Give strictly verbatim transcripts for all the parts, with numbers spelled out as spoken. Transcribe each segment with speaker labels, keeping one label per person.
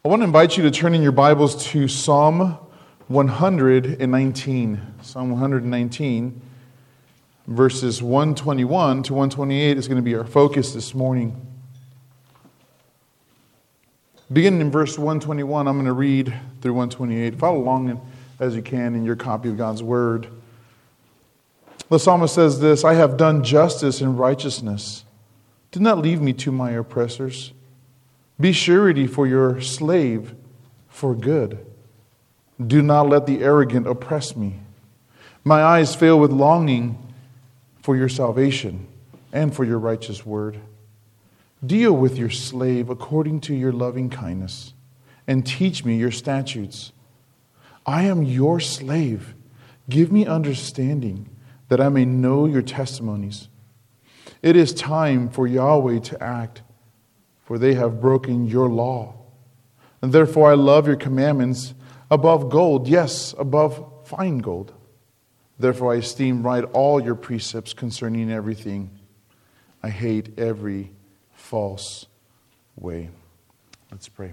Speaker 1: I want to invite you to turn in your Bibles to Psalm one hundred nineteen. Psalm one hundred nineteen, verses one twenty-one to one twenty-eight is going to be our focus this morning. Beginning in verse one twenty-one, I'm going to read through one twenty-eight. Follow along as you can in your copy of God's Word. The psalmist says this, "I have done justice and righteousness. Do not leave me to my oppressors. Be surety for your slave for good. Do not let the arrogant oppress me. My eyes fail with longing for your salvation and for your righteous word. Deal with your slave according to your loving kindness, and teach me your statutes. I am your slave. Give me understanding, that I may know your testimonies. It is time for Yahweh to act, for they have broken your law. And therefore I love your commandments above gold, yes, above fine gold. Therefore I esteem right all your precepts concerning everything. I hate every false way." Let's pray.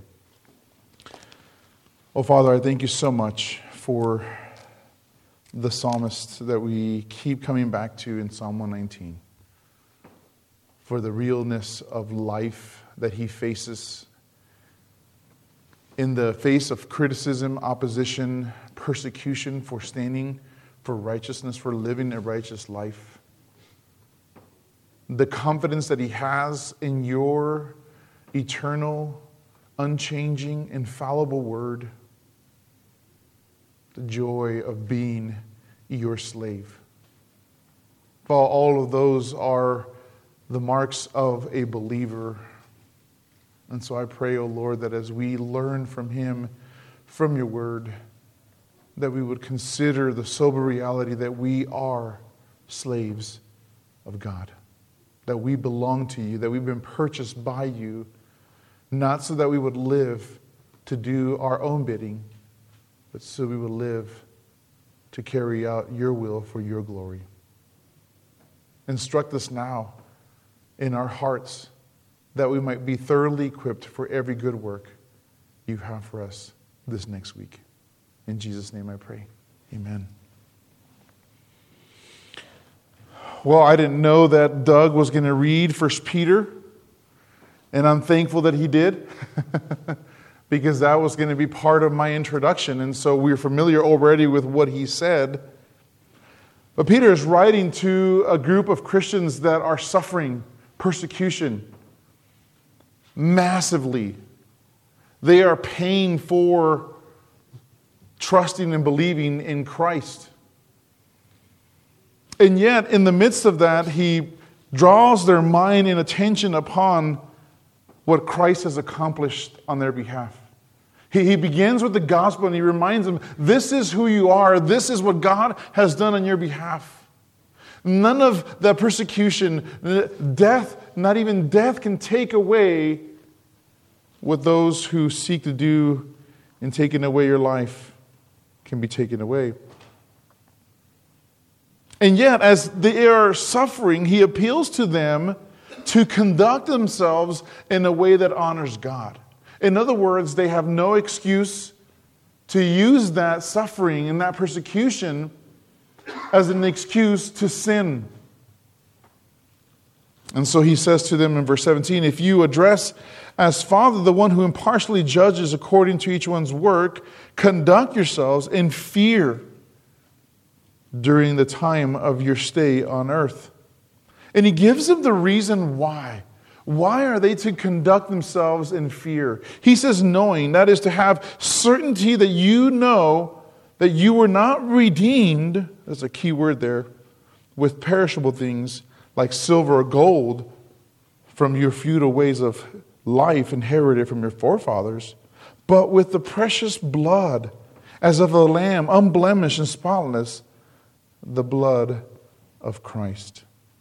Speaker 1: Oh, Father, I thank you so much for the psalmist that we keep coming back to in Psalm one nineteen. For the realness of life that he faces in the face of criticism, opposition, persecution for standing for righteousness, for living a righteous life. The confidence that he has in your eternal, unchanging, infallible word. The joy of being your slave. Well, all of those are the marks of a believer. And so I pray, O Lord, that as we learn from him, from your word, that we would consider the sober reality that we are slaves of God. That we belong to you, that we've been purchased by you, not so that we would live to do our own bidding, but so we would live to carry out your will for your glory. Instruct us now in our hearts that we might be thoroughly equipped for every good work you have for us this next week. In Jesus' name I pray. Amen. Well, I didn't know that Doug was going to read First Peter, and I'm thankful that he did because that was going to be part of my introduction, and so we're familiar already with what he said. But Peter is writing to a group of Christians that are suffering persecution massively. They are paying for trusting and believing in Christ. And yet, in the midst of that, he draws their mind and attention upon what Christ has accomplished on their behalf. He, he begins with the gospel and he reminds them, this is who you are. This is what God has done on your behalf. None of the persecution, death, not even death can take away what those who seek to do in taking away your life can be taken away. And yet, as they are suffering, he appeals to them to conduct themselves in a way that honors God. In other words, they have no excuse to use that suffering and that persecution as an excuse to sin. And so he says to them in verse seventeen, "If you address as Father the one who impartially judges according to each one's work, conduct yourselves in fear during the time of your stay on earth." And he gives them the reason why. Why are they to conduct themselves in fear? He says knowing, that is to have certainty that you know that you were not redeemed, that's a key word there, with perishable things like silver or gold from your futile ways of life inherited from your forefathers, but with the precious blood as of a lamb, unblemished and spotless, the blood of Christ.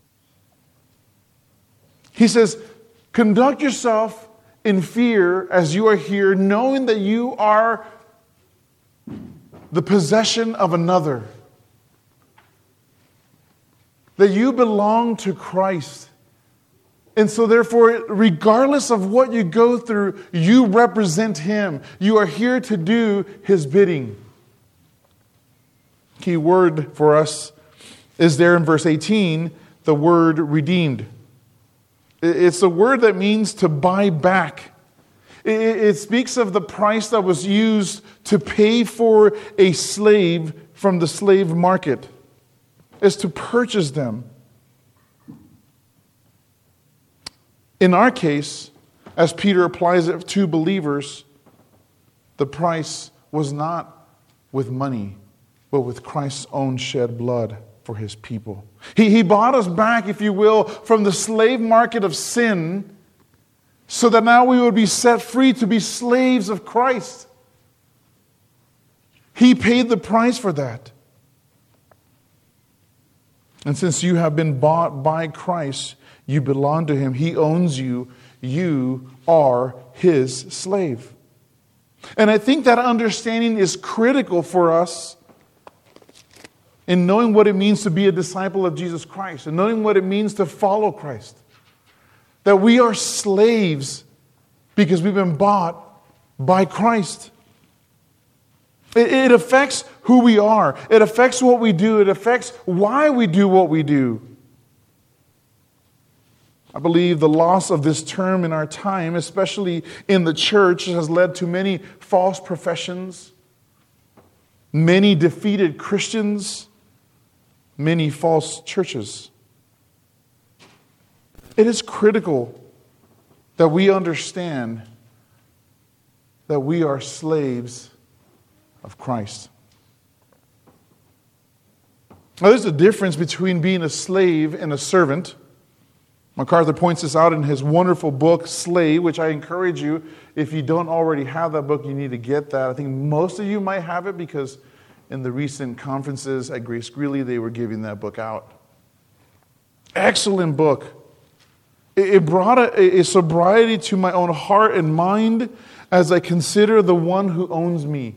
Speaker 1: He says, conduct yourself in fear as you are here, knowing that you are the possession of another. That you belong to Christ. And so therefore, regardless of what you go through, you represent Him. You are here to do His bidding. Key word for us is there in verse eighteen, the word redeemed. It's a word that means to buy back. It speaks of the price that was used to pay for a slave from the slave market. It's to purchase them. In our case, as Peter applies it to believers, the price was not with money, but with Christ's own shed blood for His people. He, he bought us back, if you will, from the slave market of sin, so that now we would be set free to be slaves of Christ. He paid the price for that. And since you have been bought by Christ, you belong to Him. He owns you. You are His slave. And I think that understanding is critical for us in knowing what it means to be a disciple of Jesus Christ and knowing what it means to follow Christ. That we are slaves because we've been bought by Christ. It, it affects who we are. It affects what we do. It affects why we do what we do. I believe the loss of this term in our time, especially in the church, has led to many false professions, many defeated Christians, many false churches. It is critical that we understand that we are slaves of Christ. Now, there's a difference between being a slave and a servant. MacArthur points this out in his wonderful book, Slave, which I encourage you, if you don't already have that book, you need to get that. I think most of you might have it because in the recent conferences at Grace Greeley, they were giving that book out. Excellent book. It brought a, a sobriety to my own heart and mind as I consider the one who owns me.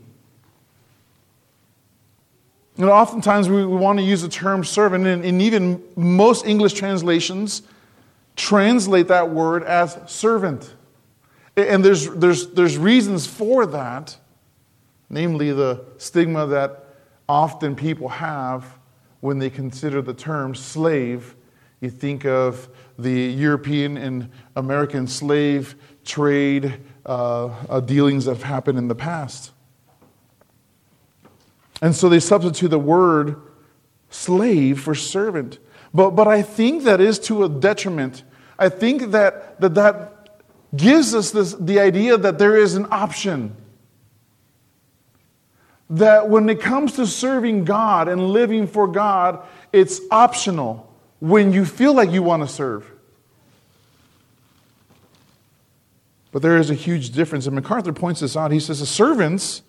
Speaker 1: You know, oftentimes we, we want to use the term servant, and, and even most English translations translate that word as servant. And there's, there's, there's reasons for that, namely the stigma that often people have when they consider the term slave. You think of the European and American slave trade uh, uh, dealings that have happened in the past. And so they substitute the word slave for servant. But, but I think that is to a detriment. I think that that, that gives us this, the idea that there is an option. That when it comes to serving God and living for God, it's optional when you feel like you want to serve. But there is a huge difference. And MacArthur points this out. He says the servants,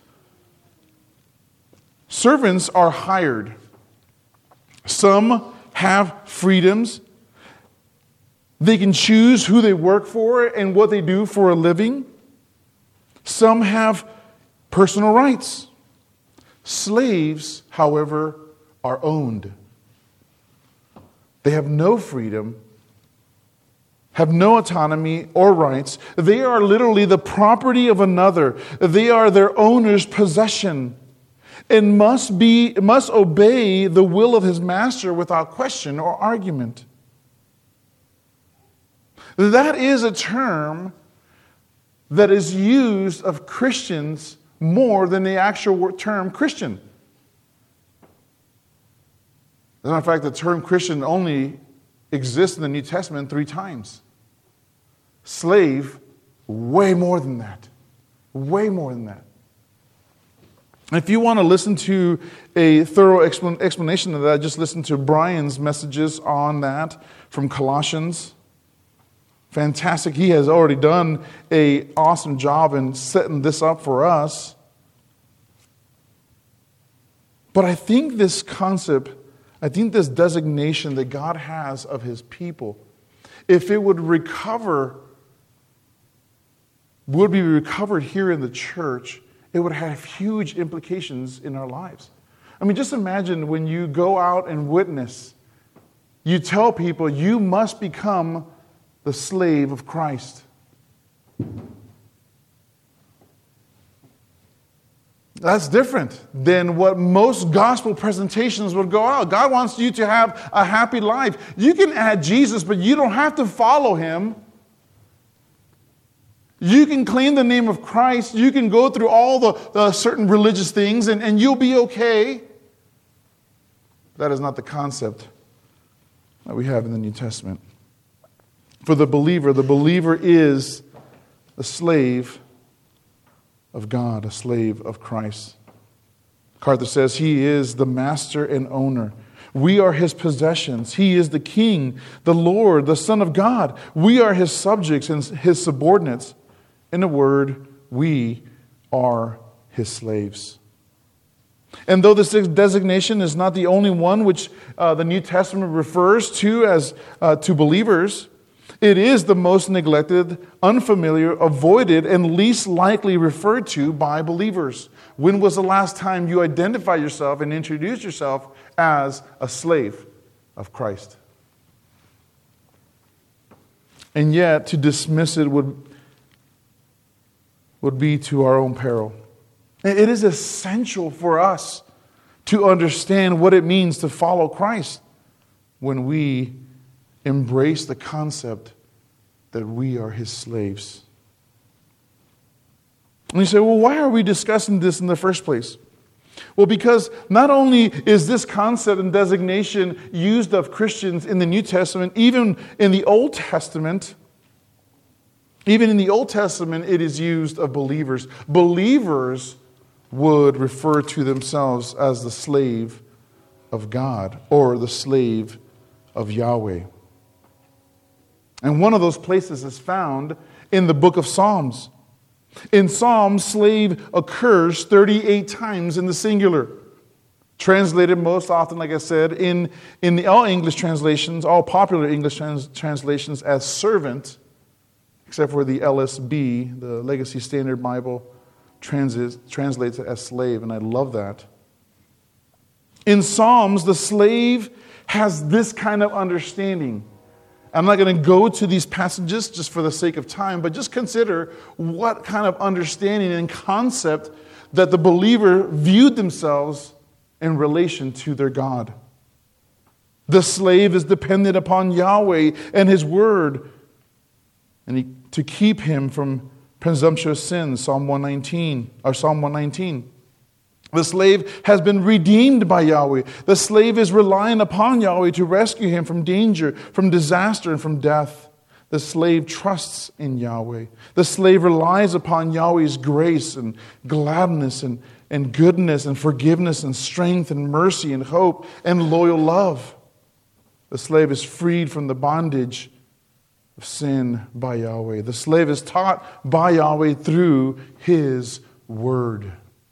Speaker 1: servants are hired. Some have freedoms. They can choose who they work for and what they do for a living. Some have personal rights. Slaves, however, are owned. They have no freedom, have no autonomy or rights. They are literally the property of another. They are their owner's possession and must be must obey the will of his master without question or argument. That is a term that is used of Christians more than the actual term Christian. As a matter of fact, the term Christian only exists in the New Testament three times. Slave, way more than that. Way more than that. If you want to listen to a thorough explanation of that, just listen to Brian's messages on that from Colossians. Fantastic. He has already done an awesome job in setting this up for us. But I think this concept, I think this designation that God has of His people, if it would recover, would be recovered here in the church, it would have huge implications in our lives. I mean, just imagine when you go out and witness, you tell people you must become the slave of Christ. That's different than what most gospel presentations would go out. God wants you to have a happy life. You can add Jesus, but you don't have to follow him. You can claim the name of Christ. You can go through all the, the certain religious things and, and you'll be okay. That is not the concept that we have in the New Testament. For the believer, the believer is a slave of God, a slave of Christ. MacArthur says he is the master and owner. We are his possessions. He is the king, the Lord, the Son of God. We are his subjects and his subordinates. In a word, we are his slaves. And though this designation is not the only one which uh, the New Testament refers to as uh, to believers, it is the most neglected, unfamiliar, avoided, and least likely referred to by believers. When was the last time you identified yourself and introduced yourself as a slave of Christ? And yet, to dismiss it would, would be to our own peril. It is essential for us to understand what it means to follow Christ when we embrace the concept that we are his slaves. And you say, well, why are we discussing this in the first place? Well, because not only is this concept and designation used of Christians in the New Testament, even in the Old Testament, even in the Old Testament, it is used of believers. Believers would refer to themselves as the slave of God or the slave of Yahweh. And one of those places is found in the book of Psalms. In Psalms, slave occurs thirty-eight times in the singular. Translated most often, like I said, in, in the, all English translations, all popular English trans, translations as servant, except for the L S B, the Legacy Standard Bible, translates, translates it as slave, and I love that. In Psalms, the slave has this kind of understanding. I'm not going to go to these passages just for the sake of time, but just consider what kind of understanding and concept that the believer viewed themselves in relation to their God. The slave is dependent upon Yahweh and his word and he, to keep him from presumptuous sins, Psalm one nineteen, or Psalm one nineteen. The slave has been redeemed by Yahweh. The slave is relying upon Yahweh to rescue him from danger, from disaster, and from death. The slave trusts in Yahweh. The slave relies upon Yahweh's grace and gladness and, and goodness and forgiveness and strength and mercy and hope and loyal love. The slave is freed from the bondage of sin by Yahweh. The slave is taught by Yahweh through his word.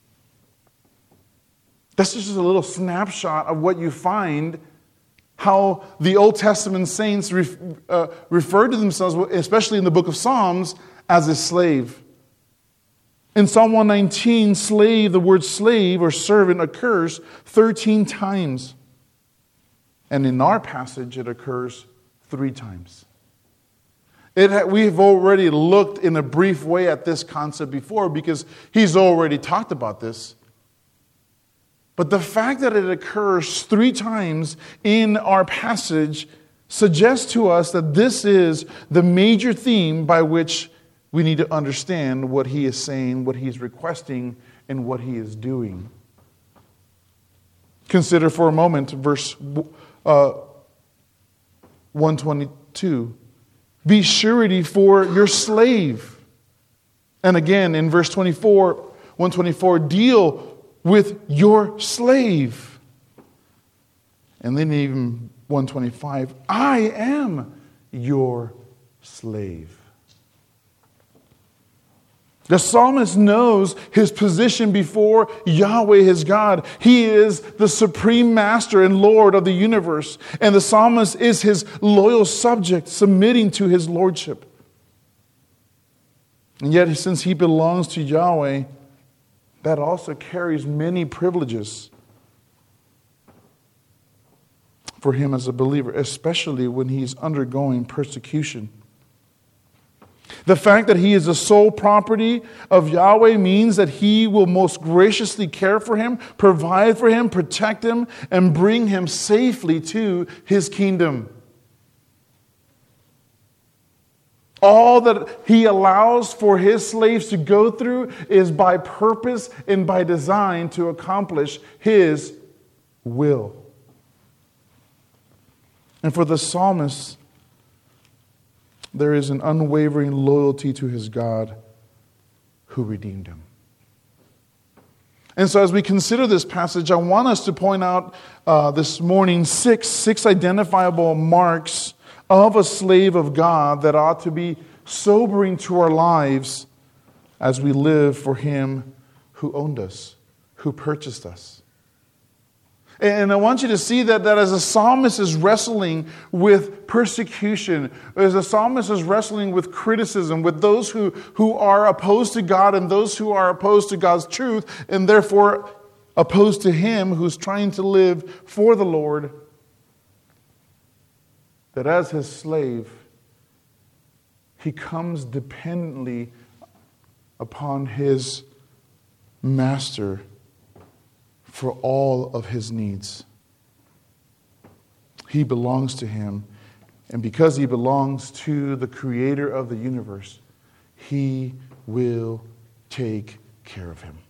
Speaker 1: That's just a little snapshot of what you find, how the Old Testament saints ref, uh, refer to themselves, especially in the book of Psalms, as a slave. In Psalm one nineteen, slave, the word slave or servant occurs thirteen times. And in our passage, it occurs three times. It, we've already looked in a brief way at this concept before because he's already talked about this. But the fact that it occurs three times in our passage suggests to us that this is the major theme by which we need to understand what he is saying, what he's requesting, and what he is doing. Consider for a moment verse uh, one twenty-two. Be surety for your slave. And again in verse twenty-four, one twenty-four, deal with your slave. And then even one twenty-five, I am your slave. The psalmist knows his position before Yahweh, his God. He is the supreme master and Lord of the universe. And the psalmist is his loyal subject, submitting to his lordship. And yet, since he belongs to Yahweh, that also carries many privileges for him as a believer, especially when he's undergoing persecution. The fact that he is the sole property of Yahweh means that he will most graciously care for him, provide for him, protect him, and bring him safely to his kingdom. All that he allows for his slaves to go through is by purpose and by design to accomplish his will. And for the psalmist, there is an unwavering loyalty to his God who redeemed him. And so as we consider this passage, I want us to point out uh, this morning six, six identifiable marks of a slave of God that ought to be sobering to our lives as we live for him who owned us, who purchased us. And I want you to see that, that as a psalmist is wrestling with persecution, as a psalmist is wrestling with criticism, with those who, who are opposed to God and those who are opposed to God's truth, and therefore opposed to him who's trying to live for the Lord, that as his slave, he comes dependently upon his master for all of his needs. He belongs to him, and because he belongs to the creator of the universe, he will take care of him.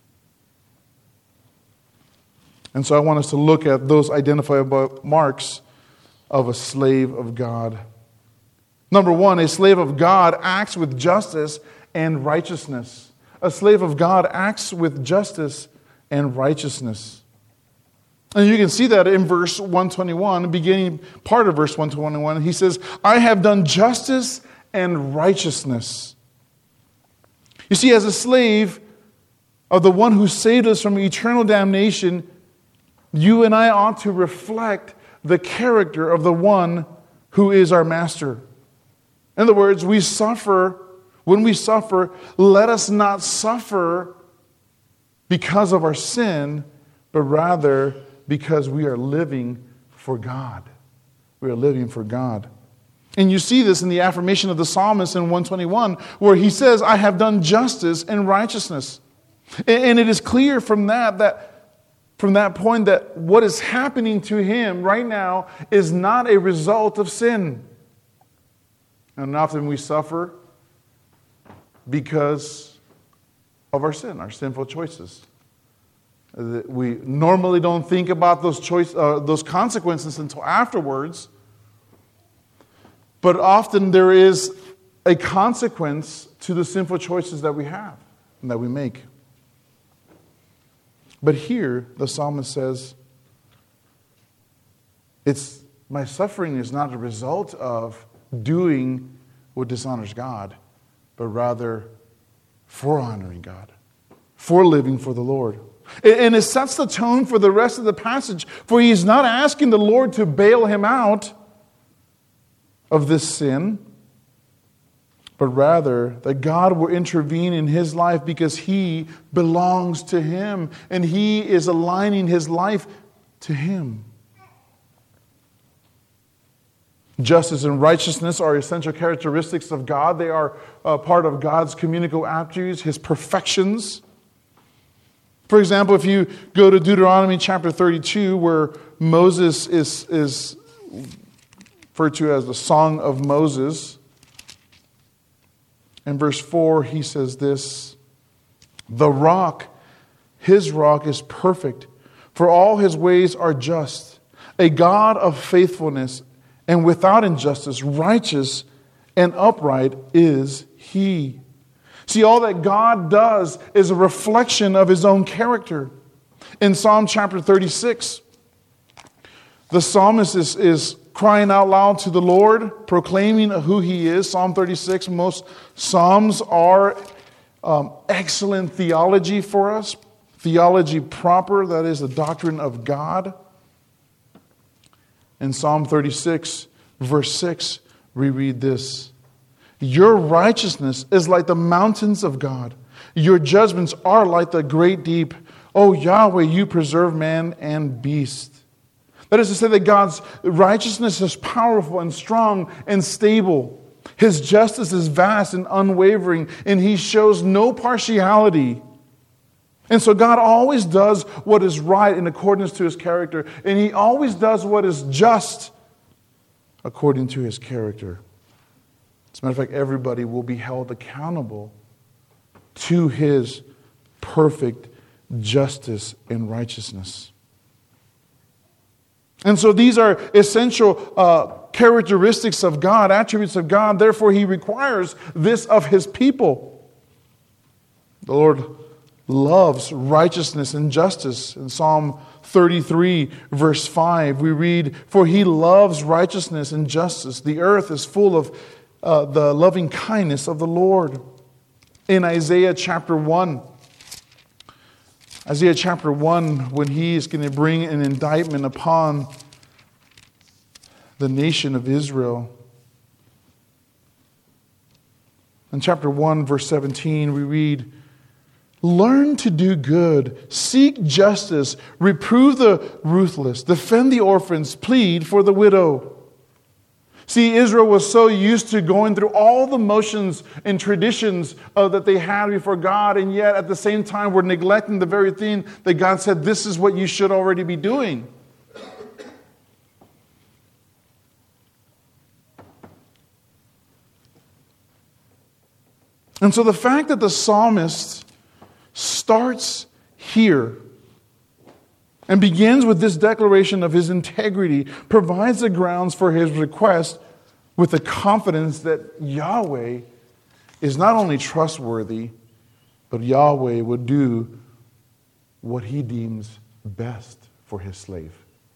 Speaker 1: And so I want us to look at those identifiable marks of a slave of God. Number one, a slave of God acts with justice and righteousness. A slave of God acts with justice and righteousness. And you can see that in verse one twenty-one, beginning part of verse one twenty-one. He says, I have done justice and righteousness. You see, as a slave of the one who saved us from eternal damnation, you and I ought to reflect the character of the one who is our master. In other words, we suffer, when we suffer, let us not suffer because of our sin, but rather because we are living for God. We are living for God. And you see this in the affirmation of the psalmist in one twenty-one, where he says, I have done justice and righteousness. And it is clear from that, that from that point that what is happening to him right now is not a result of sin. And often we suffer because of our sin, our sinful choices. We normally don't think about those choice, uh, those consequences until afterwards. But often there is a consequence to the sinful choices that we have and that we make. But here, the psalmist says, "It's my suffering is not a result of doing what dishonors God, but rather for honoring God, for living for the Lord." And it sets the tone for the rest of the passage, for he's not asking the Lord to bail him out of this sin, but rather that God will intervene in his life because he belongs to him and he is aligning his life to him. Justice and righteousness are essential characteristics of God. They are uh, part of God's communicable attributes, his perfections. For example, if you go to Deuteronomy chapter thirty-two, where Moses is, is referred to as the Song of Moses, in verse four, he says this, "The rock, his rock is perfect, for all his ways are just, a God of faithfulness and without injustice, righteous and upright is he." See, all that God does is a reflection of his own character. In Psalm chapter thirty-six, the psalmist is, is crying out loud to the Lord, proclaiming who he is. Psalm thirty-six, most psalms are um, excellent theology for us. Theology proper, that is the doctrine of God. In Psalm thirty-six, verse six, we read this, "Your righteousness is like the mountains of God. Your judgments are like the great deep. O Yahweh, you preserve man and beast." That is to say that God's righteousness is powerful and strong and stable. His justice is vast and unwavering, and He shows no partiality. And so God always does what is right in accordance to His character, and He always does what is just according to His character. As a matter of fact, everybody will be held accountable to His perfect justice and righteousness. And so these are essential uh, characteristics of God, attributes of God. Therefore, He requires this of His people. The Lord loves righteousness and justice. In Psalm thirty-three, verse five, we read, "For He loves righteousness and justice. The earth is full of uh, the loving kindness of the Lord." In Isaiah chapter one, Isaiah chapter one, when he is going to bring an indictment upon the nation of Israel. In chapter one, verse seventeen, we read, "Learn to do good, seek justice, reprove the ruthless, defend the orphans, plead for the widow." See, Israel was so used to going through all the motions and traditions uh, that they had before God, and yet at the same time were neglecting the very thing that God said, this is what you should already be doing. And so the fact that the psalmist starts here and begins with this declaration of his integrity provides the grounds for his request with the confidence that Yahweh is not only trustworthy, but Yahweh would do what He deems best for His slave.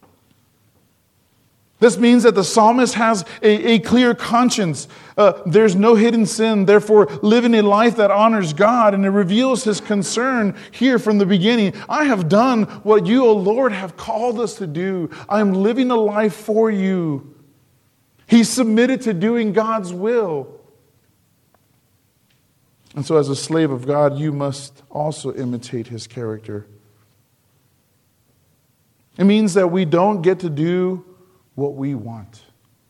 Speaker 1: This means that the psalmist has a, a clear conscience. Uh, there's no hidden sin, therefore living a life that honors God, and it reveals his concern here from the beginning. I have done what you, O Lord, have called us to do. I am living a life for you. He's submitted to doing God's will. And so as a slave of God, you must also imitate His character. It means that we don't get to do what we want,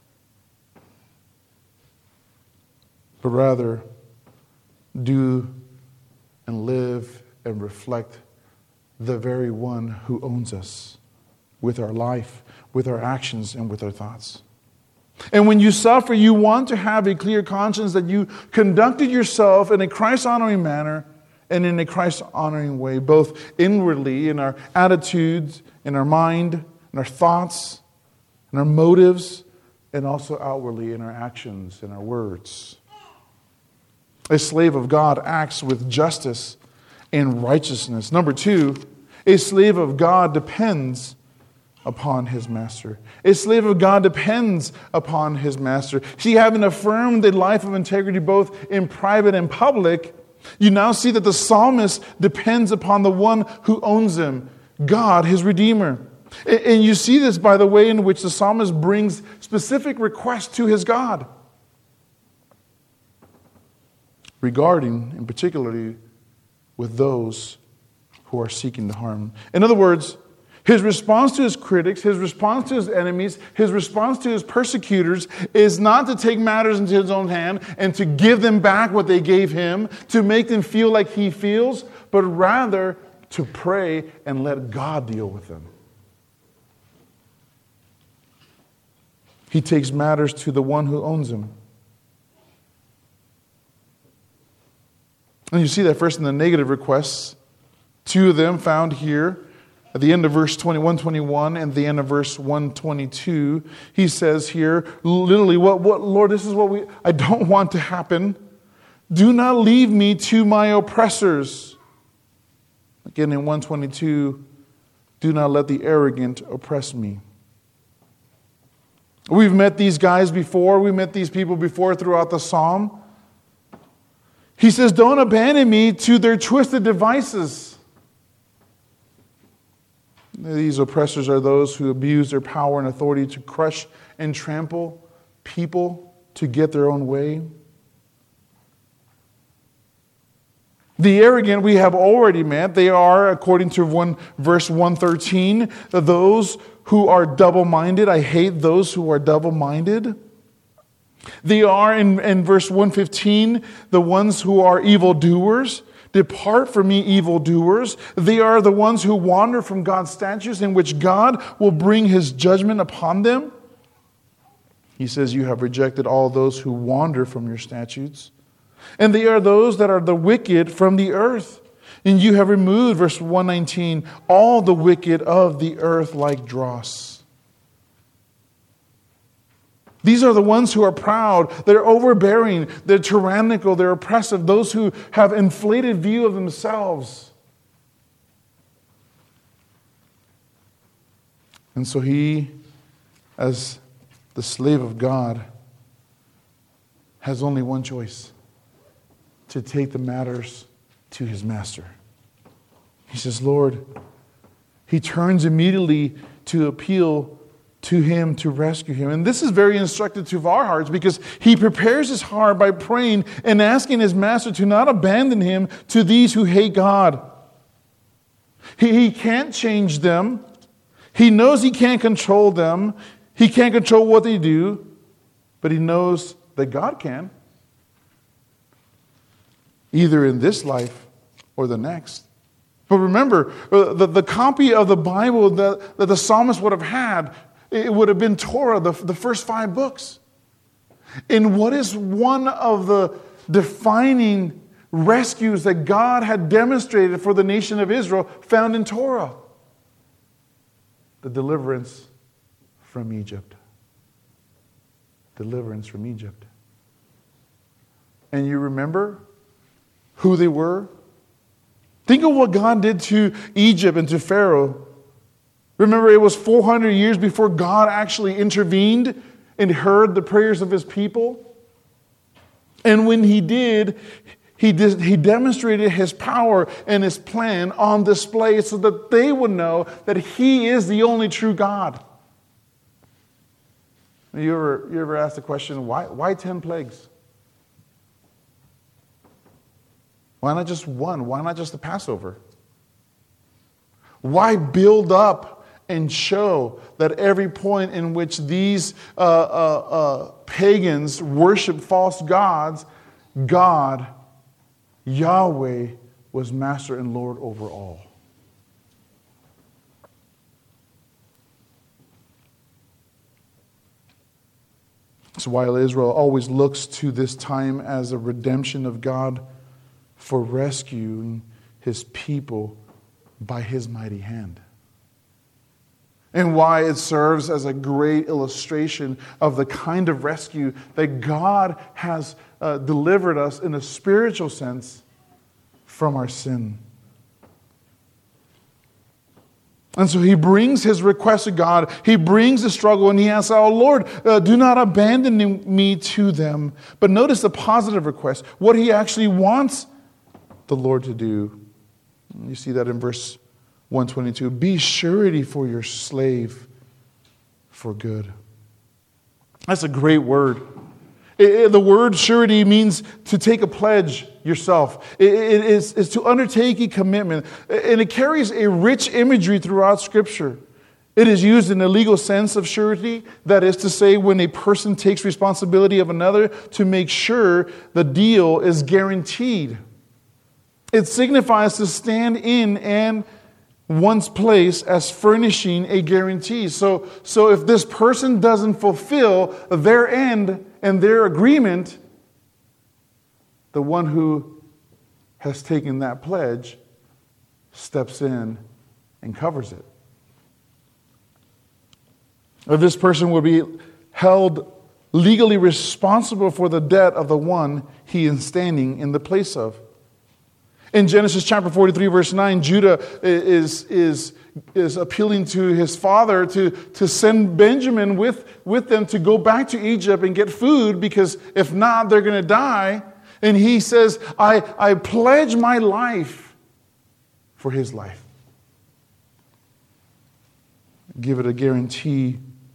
Speaker 1: but rather do and live and reflect the very one who owns us with our life, with our actions, and with our thoughts. And when you suffer, you want to have a clear conscience that you conducted yourself in a Christ-honoring manner and in a Christ-honoring way, both inwardly in our attitudes, in our mind, in our thoughts, in our motives, and also outwardly in our actions and our words. A slave of God acts with justice and righteousness. Number two, a slave of God depends upon his master. A slave of God depends upon his master. See, having affirmed a life of integrity both in private and public, you now see that the psalmist depends upon the one who owns him, God, his Redeemer. And you see this by the way in which the psalmist brings specific requests to his God regarding, in particularly, with those who are seeking to harm him. In other words, his response to his critics, his response to his enemies, his response to his persecutors is not to take matters into his own hand and to give them back what they gave him, to make them feel like he feels, but rather to pray and let God deal with them. He takes matters to the one who owns him. And you see that first in the negative requests, two of them found here. At the end of verse one twenty-one and the end of verse one twenty-two, he says here, literally, what, what, Lord, this is what we, I don't want to happen. Do not leave me to my oppressors. Again, in one twenty-two, do not let the arrogant oppress me. We've met these guys before. We met these people before throughout the psalm. He says, don't abandon me to their twisted devices. These oppressors are those who abuse their power and authority to crush and trample people to get their own way. The arrogant we have already met. They are, according to one, verse one thirteen, those who are double-minded. I hate those who are double-minded. They are, in, in verse one fifteen, the ones who are evildoers. Depart from me, evildoers. They are the ones who wander from God's statutes, in which God will bring his judgment upon them. He says, you have rejected all those who wander from your statutes. And they are those that are the wicked from the earth. And you have removed, verse one nineteen, all the wicked of the earth like dross. These are the ones who are proud, they're overbearing, they're tyrannical, they're oppressive, those who have inflated view of themselves. And so he, as the slave of God, has only one choice: to take the matters to his master. He says, Lord, he turns immediately to appeal to him to rescue him. And this is very instructive to our hearts, because he prepares his heart by praying and asking his master to not abandon him to these who hate God. He, he can't change them. He knows he can't control them. He can't control what they do, but he knows that God can, either in this life or the next. But remember, the, the copy of the Bible that, that the psalmist would have had, it would have been Torah, the, the first five books. And what is one of the defining rescues that God had demonstrated for the nation of Israel found in Torah? The deliverance from Egypt. Deliverance from Egypt. And you remember who they were? Think of what God did to Egypt and to Pharaoh. Remember, it was four hundred years before God actually intervened and heard the prayers of his people. And when he did, he, did, he demonstrated his power and his plan on display so that they would know that he is the only true God. You ever, you ever asked the question, why, why ten plagues? Why not just one? Why not just the Passover? Why build up and show that every point in which these uh, uh, uh, pagans worship false gods, God, Yahweh, was master and Lord over all? So while Israel always looks to this time as a redemption of God for rescuing his people by his mighty hand, and why it serves as a great illustration of the kind of rescue that God has uh, delivered us in a spiritual sense from our sin. And so he brings his request to God. He brings the struggle, and he asks, oh Lord, uh, do not abandon me to them. But notice the positive request, what he actually wants the Lord to do. You see that in verse one twenty-two. Be surety for your slave for good. That's a great word. It, it, the word surety means to take a pledge yourself. It, it is, is to undertake a commitment. And it carries a rich imagery throughout Scripture. It is used in the legal sense of surety. That is to say, when a person takes responsibility of another to make sure the deal is guaranteed. It signifies to stand in and one's place as furnishing a guarantee. So, so if this person doesn't fulfill their end and their agreement, the one who has taken that pledge steps in and covers it. Or this person will be held legally responsible for the debt of the one he is standing in the place of. In Genesis chapter forty-three, verse nine, Judah is, is, is appealing to his father to, to send Benjamin with, with them to go back to Egypt and get food, because if not, they're going to die. And he says, I, I pledge my life for his life. Give it a guarantee.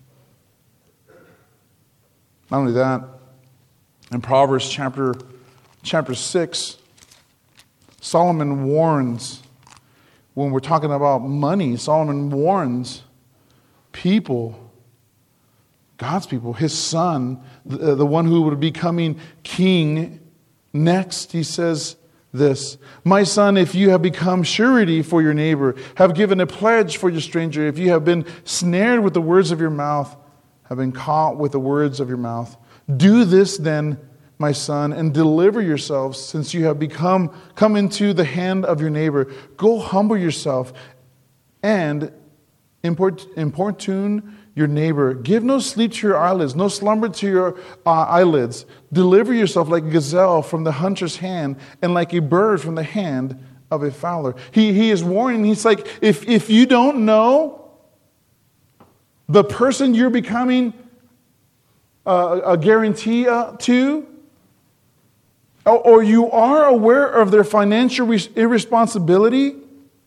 Speaker 1: Not only that, in Proverbs chapter, chapter six, Solomon warns, when we're talking about money, Solomon warns people God's people, his son, the, the one who would be becoming king next, he says this, my son, if you have become surety for your neighbor, have given a pledge for your stranger, if you have been snared with the words of your mouth, have been caught with the words of your mouth, do this then, my son, and deliver yourselves, since you have become come into the hand of your neighbor. Go humble yourself and import, importune your neighbor. Give no sleep to your eyelids, no slumber to your uh, eyelids. Deliver yourself like a gazelle from the hunter's hand, and like a bird from the hand of a fowler. He, he is warning. He's like, if, if you don't know the person you're becoming uh, a guarantee uh, to, or, or you are aware of their financial res- irresponsibility,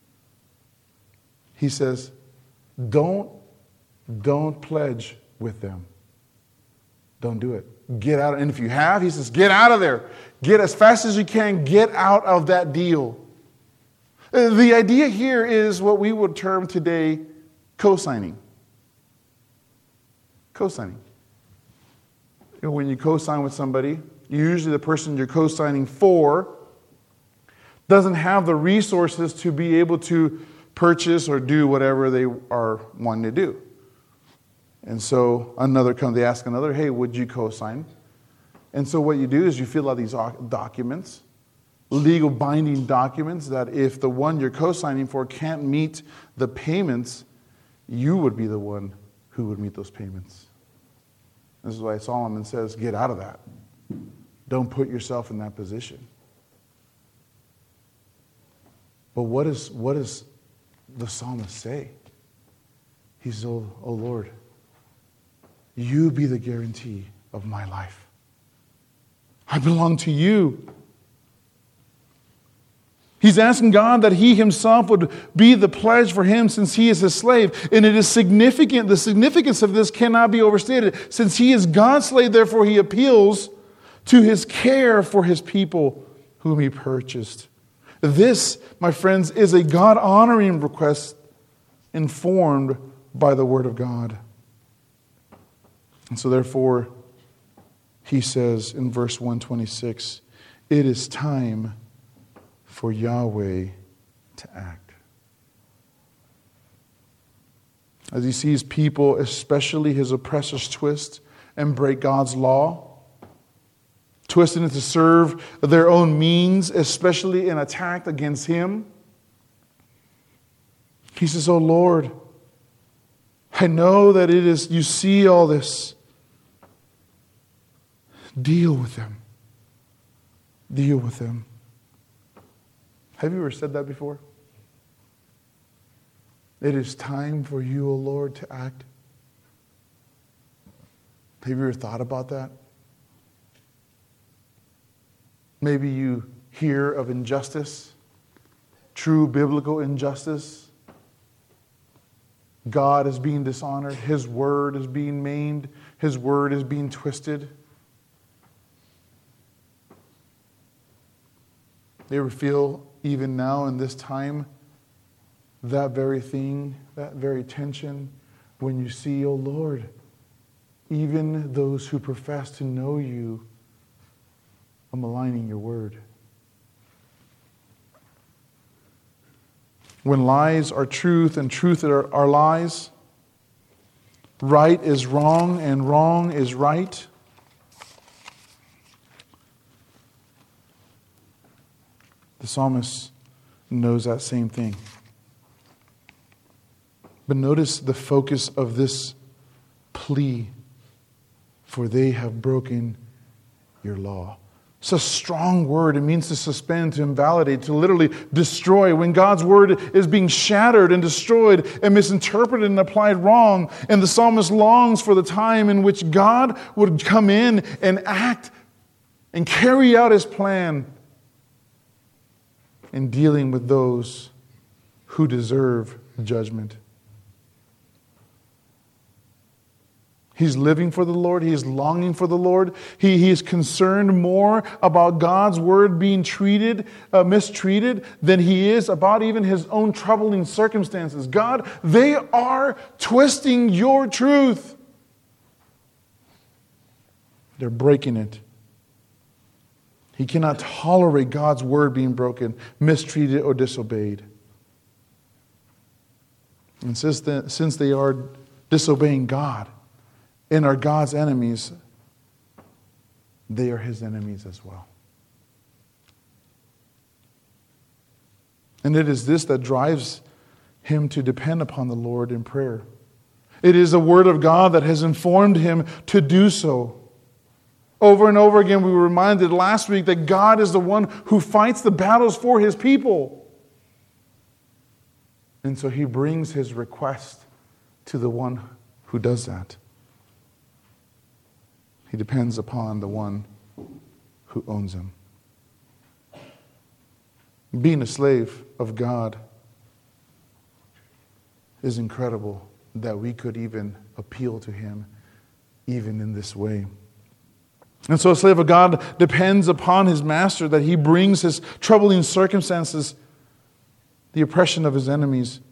Speaker 1: he says, don't Don't pledge with them. Don't do it. Get out. And if you have, he says, get out of there. Get as fast as you can. Get out of that deal. The idea here is what we would term today co-signing. Co-signing. When you co-sign with somebody, usually the person you're co-signing for doesn't have the resources to be able to purchase or do whatever they are wanting to do. And so another comes, they ask another, hey, would you co-sign? And so what you do is you fill out these documents, legal binding documents, that if the one you're co-signing for can't meet the payments, you would be the one who would meet those payments. This is why Solomon says, get out of that. Don't put yourself in that position. But what, is, what does the psalmist say? He says, oh, oh Lord, you be the guarantee of my life. I belong to you. He's asking God that he himself would be the pledge for him, since he is his slave. And it is significant. The significance of this cannot be overstated. Since he is God's slave, therefore he appeals to his care for his people whom he purchased. This, my friends, is a God-honoring request informed by the Word of God. And so therefore, he says in verse one twenty-six, it is time for Yahweh to act. As he sees people, especially his oppressors, twist and break God's law, twisting it to serve their own means, especially in attack against him, he says, oh Lord, I know that it is, you see all this. Deal with them. Deal with them. Have you ever said that before? It is time for you, O Lord, to act. Have you ever thought about that? Maybe you hear of injustice, true biblical injustice. God is being dishonored. His word is being maimed. His word is being twisted. You ever feel, even now in this time, that very thing, that very tension, when you see, oh Lord, even those who profess to know you are maligning your word? When lies are truth and truth are, are lies, right is wrong and wrong is right, the psalmist knows that same thing. But notice the focus of this plea, for they have broken your law. It's a strong word. It means to suspend, to invalidate, to literally destroy. When God's word is being shattered and destroyed and misinterpreted and applied wrong, and the psalmist longs for the time in which God would come in and act and carry out his plan in dealing with those who deserve judgment. He's living for the Lord. He is longing for the Lord. He, he is concerned more about God's word being treated, uh, mistreated, than he is about even his own troubling circumstances. God, they are twisting your truth. They're breaking it. He cannot tolerate God's word being broken, mistreated, or disobeyed. And since, the, since they are disobeying God and are God's enemies, they are his enemies as well. And it is this that drives him to depend upon the Lord in prayer. It is the word of God that has informed him to do so. Over and over again, we were reminded last week that God is the one who fights the battles for his people. And so he brings his request to the one who does that. He depends upon the one who owns him. Being a slave of God is incredible that we could even appeal to him even in this way. And so a slave of God depends upon his master, that he brings his troubling circumstances, the oppression of his enemies.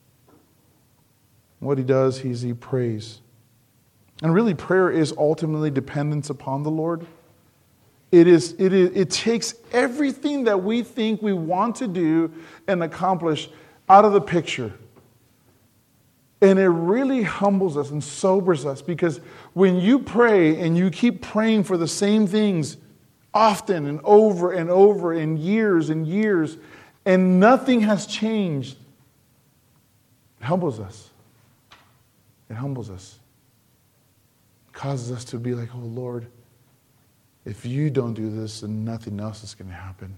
Speaker 1: What he does is he prays. And really, prayer is ultimately dependence upon the Lord. It is, it is, it takes everything that we think we want to do and accomplish out of the picture. And it really humbles us and sobers us, because when you pray and you keep praying for the same things often and over and over and years and years, and nothing has changed, it humbles us. It humbles us. It causes us to be like, oh Lord, if you don't do this, then nothing else is going to happen.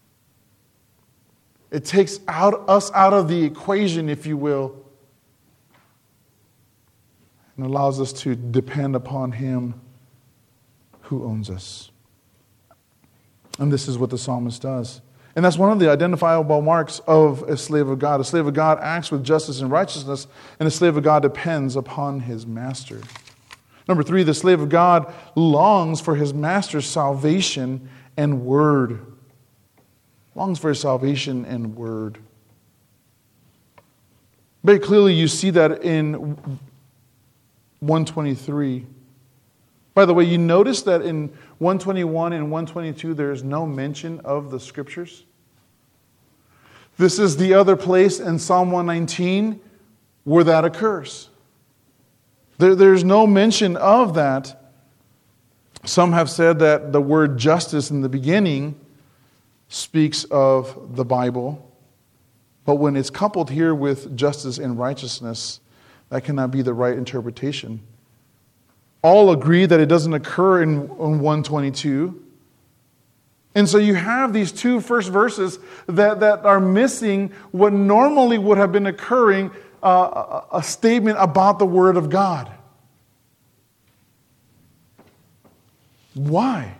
Speaker 1: It takes out, us out of the equation, if you will, and allows us to depend upon him who owns us. And this is what the psalmist does. And that's one of the identifiable marks of a slave of God. A slave of God acts with justice and righteousness, and a slave of God depends upon his master. Number three, the slave of God longs for his master's salvation and word. Longs for his salvation and word. Very clearly you see that in one twenty-three. By the way, you notice that in one twenty-one and one twenty-two there is no mention of the scriptures. This is the other place in Psalm one nineteen where that occurs. There, there's no mention of that. Some have said that the word justice in the beginning speaks of the Bible, but when it's coupled here with justice and righteousness, that cannot be the right interpretation. All agree that it doesn't occur in, in one twenty-two. And so you have these two first verses that, that are missing what normally would have been occurring, uh, a, a statement about the Word of God. Why?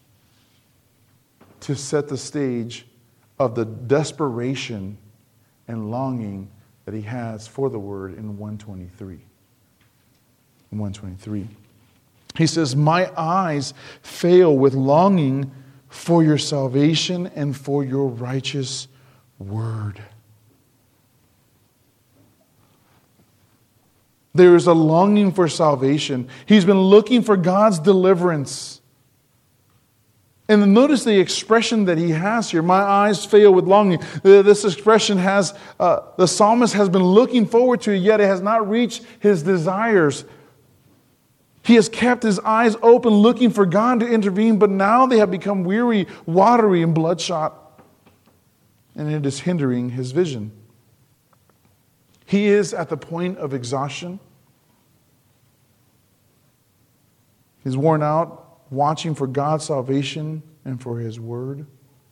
Speaker 1: To set the stage of the desperation and longing that he has for the Word in one twenty-three. In one twenty-three. He says, my eyes fail with longing for your salvation and for your righteous word. There is a longing for salvation. He's been looking for God's deliverance. And notice the expression that he has here. My eyes fail with longing. This expression has, uh, the psalmist has been looking forward to, yet it has not reached his desires. He has kept his eyes open, looking for God to intervene, but now they have become weary, watery, and bloodshot. And it is hindering his vision. He is at the point of exhaustion. He's worn out, watching for God's salvation and for his word.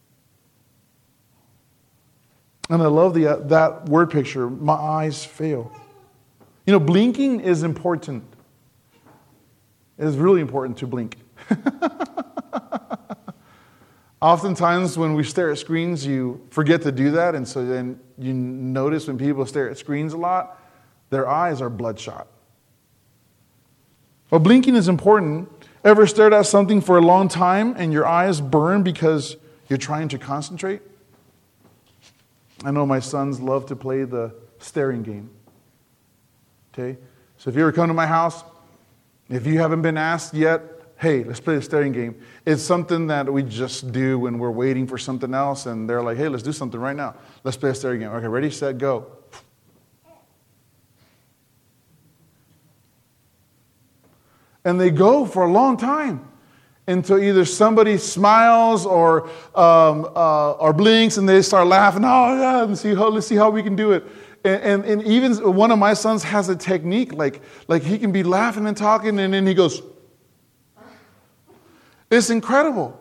Speaker 1: And I love the, uh, that word picture, my eyes fail. You know, blinking is important. It is really important to blink. Oftentimes when we stare at screens, you forget to do that, and so then you notice when people stare at screens a lot, their eyes are bloodshot. Well, blinking is important. Ever stared at something for a long time and your eyes burn because you're trying to concentrate? I know my sons love to play the staring game. Okay? So if you ever come to my house, if you haven't been asked yet, hey, let's play the staring game. It's something that we just do when we're waiting for something else, and they're like, hey, let's do something right now. Let's play a staring game. Okay, ready, set, go. And they go for a long time until either somebody smiles or um, uh, or blinks, and they start laughing. Oh, yeah, let's see how, let's see how we can do it. And, and, and even one of my sons has a technique, like, like he can be laughing and talking, and then he goes. It's incredible.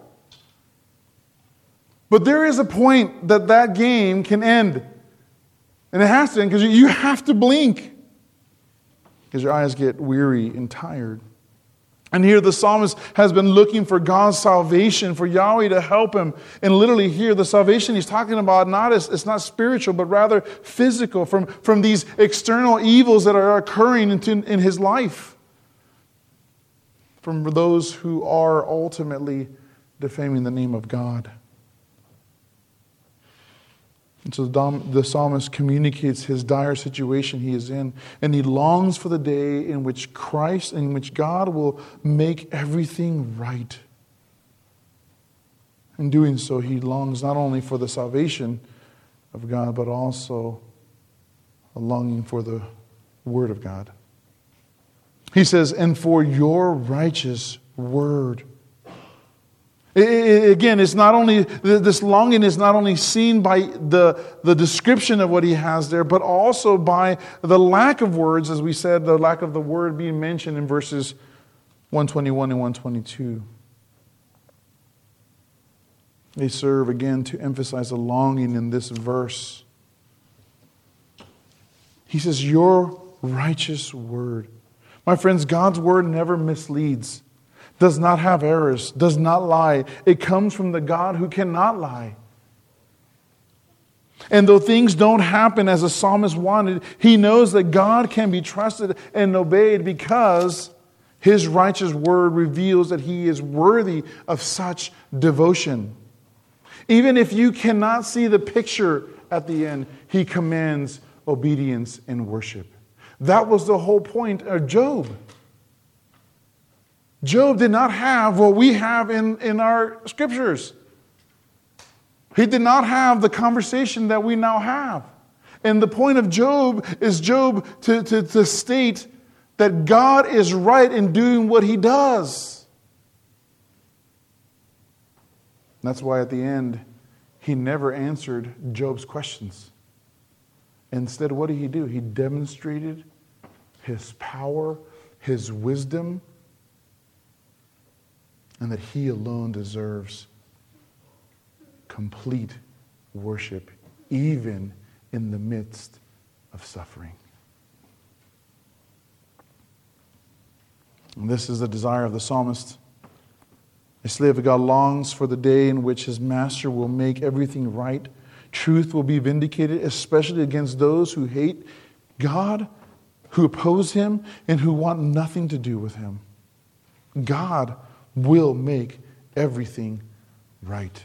Speaker 1: But there is a point that that game can end. And it has to end because you have to blink. Because your eyes get weary and tired. And here the psalmist has been looking for God's salvation, for Yahweh to help him. And literally here, the salvation he's talking about, not is, it's not spiritual, but rather physical, from, from these external evils that are occurring in, in his life. From those who are ultimately defaming the name of God. And so the psalmist communicates his dire situation he is in, and he longs for the day in which Christ, in which God will make everything right. In doing so, he longs not only for the salvation of God, but also a longing for the Word of God. He says, and for your righteous word. It, it, again, it's not only, this longing is not only seen by the, the description of what he has there, but also by the lack of words, as we said, the lack of the word being mentioned in verses one twenty-one and one twenty-two. They serve again to emphasize the longing in this verse. He says, your righteous word. My friends, God's word never misleads, does not have errors, does not lie. It comes from the God who cannot lie. And though things don't happen as the psalmist wanted, he knows that God can be trusted and obeyed because his righteous word reveals that he is worthy of such devotion. Even if you cannot see the picture at the end, he commands obedience and worship. That was the whole point of Job. Job did not have what we have in, in our scriptures. He did not have the conversation that we now have. And the point of Job is Job to, to, to state that God is right in doing what he does. That's why at the end, he never answered Job's questions. Instead, what did he do? He demonstrated his power, his wisdom, and that he alone deserves complete worship, even in the midst of suffering. And this is the desire of the psalmist. A slave of God longs for the day in which his master will make everything right. Truth will be vindicated, especially against those who hate God, who oppose him, and who want nothing to do with him. God will make everything right.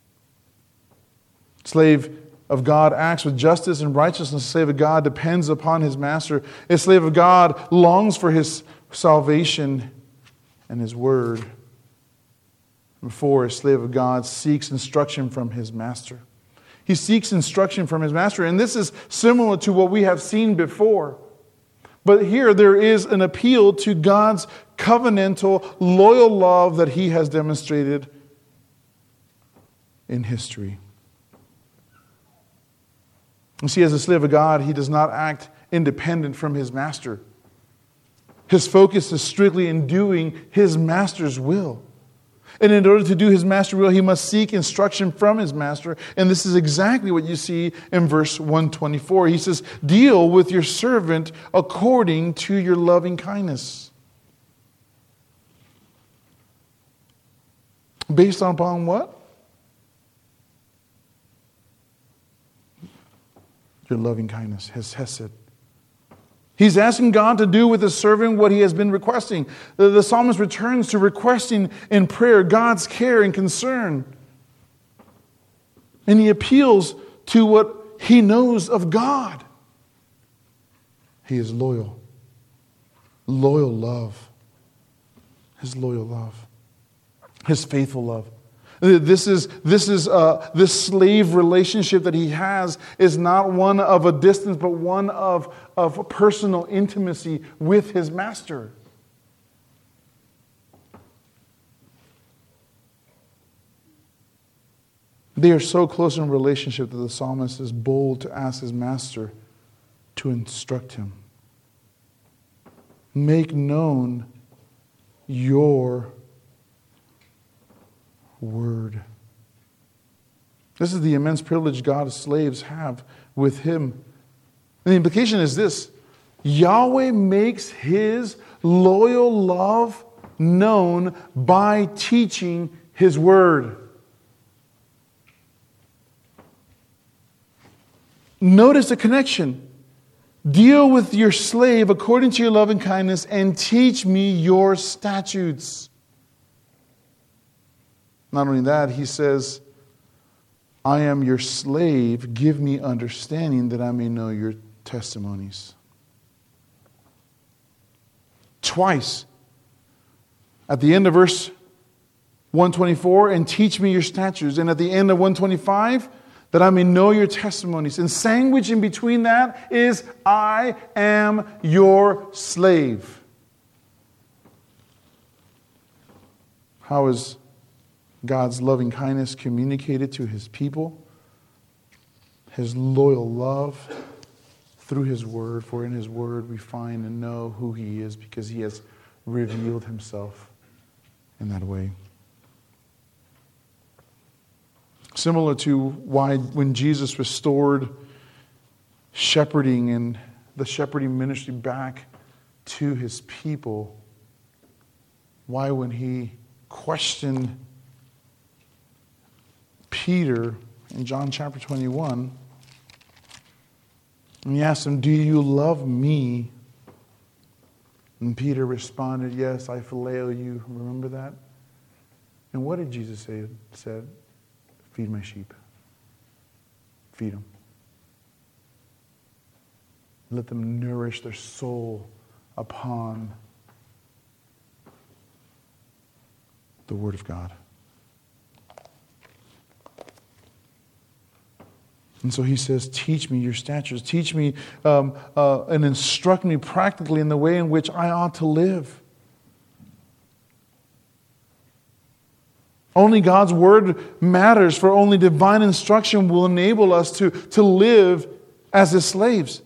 Speaker 1: Slave of God acts with justice and righteousness. A slave of God depends upon his master. A slave of God longs for his salvation and his word. Before, a slave of God seeks instruction from his master. He seeks instruction from his master. And this is similar to what we have seen before. But here there is an appeal to God's covenantal, loyal love that he has demonstrated in history. You see, as a slave of God, he does not act independent from his master. His focus is strictly in doing his master's will. And in order to do his master's will, he must seek instruction from his master. And this is exactly what you see in verse one twenty-four. He says, deal with your servant according to your loving kindness. Based upon what? Your loving kindness, his hesed. He's asking God to do with his servant what he has been requesting. The, the psalmist returns to requesting in prayer God's care and concern. And he appeals to what he knows of God. He is loyal. Loyal love. His loyal love. His faithful love. This is this is uh, this slave relationship that he has is not one of a distance, but one of, of personal intimacy with his master. They are so close in relationship that the psalmist is bold to ask his master to instruct him. Make known your word. This is the immense privilege God's slaves have with him. And the implication is this: Yahweh makes his loyal love known by teaching his word. Notice the connection. Deal with your slave according to your love and kindness, and teach me your statutes. Not only that, he says, I am your slave. Give me understanding that I may know your testimonies. Twice. At the end of verse one twenty-four, and teach me your statutes. And at the end of one twenty-five, that I may know your testimonies. And sandwiched in between that is, I am your slave. How is God's loving kindness communicated to his people? His loyal love through his word. For in his word we find and know who he is, because he has revealed himself in that way. Similar to why when Jesus restored shepherding and the shepherding ministry back to his people, why when he questioned Peter in John chapter twenty-one, and he asked him, do you love me? And Peter responded, yes, I phileo you. Remember that? And what did Jesus say? Said, feed my sheep. Feed them. Let them nourish their soul upon the Word of God. And so he says, teach me your statutes. Teach me um, uh, and instruct me practically in the way in which I ought to live. Only God's word matters, for only divine instruction will enable us to, to live as his slaves.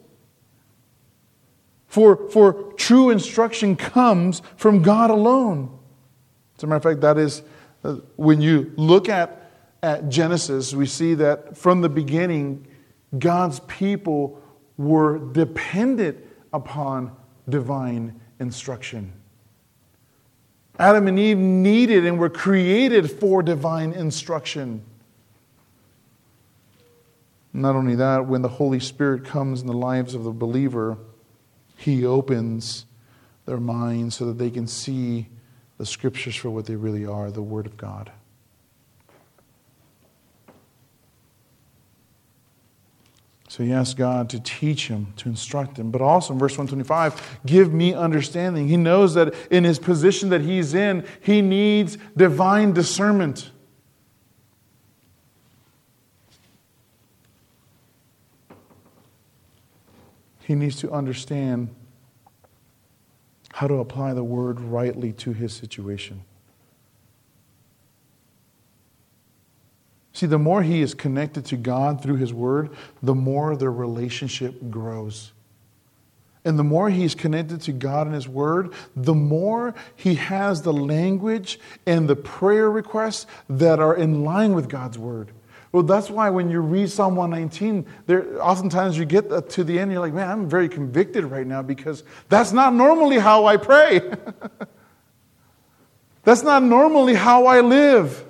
Speaker 1: For, for true instruction comes from God alone. As a matter of fact, that is, uh, when you look at, at Genesis, we see that from the beginning, God's people were dependent upon divine instruction. Adam and Eve needed and were created for divine instruction. Not only that, when the Holy Spirit comes in the lives of the believer, he opens their minds so that they can see the Scriptures for what they really are, the Word of God. So he asked God to teach him, to instruct him. But also in verse one twenty-five, give me understanding. He knows that in his position that he's in, he needs divine discernment. He needs to understand how to apply the word rightly to his situation. See, the more he is connected to God through his word, the more their relationship grows. And the more he's connected to God and his word, the more he has the language and the prayer requests that are in line with God's word. Well, that's why when you read Psalm one nineteen, there, oftentimes you get to the end, you're like, man, I'm very convicted right now because that's not normally how I pray. That's not normally how I live.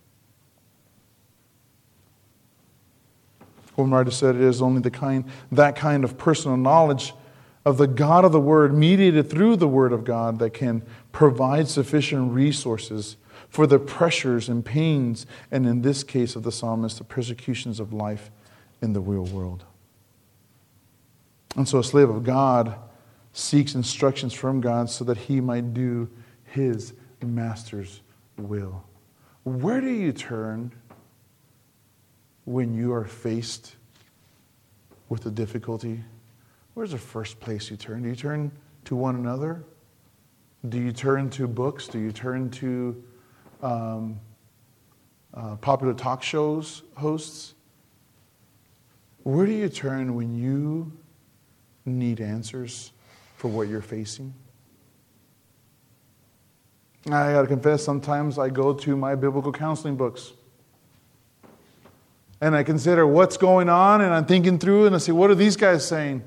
Speaker 1: One writer said it is only the kind, that kind of personal knowledge of the God of the Word, mediated through the Word of God, that can provide sufficient resources for the pressures and pains, and in this case of the psalmist, the persecutions of life in the real world. And so a slave of God seeks instructions from God so that he might do his master's will. Where do you turn when you are faced with a difficulty? Where's the first place you turn? Do you turn to one another? Do you turn to books? Do you turn to um, uh, popular talk shows hosts? Where do you turn when you need answers for what you're facing? I got to confess, sometimes I go to my biblical counseling books. And I consider what's going on, and I'm thinking through, and I say, what are these guys saying?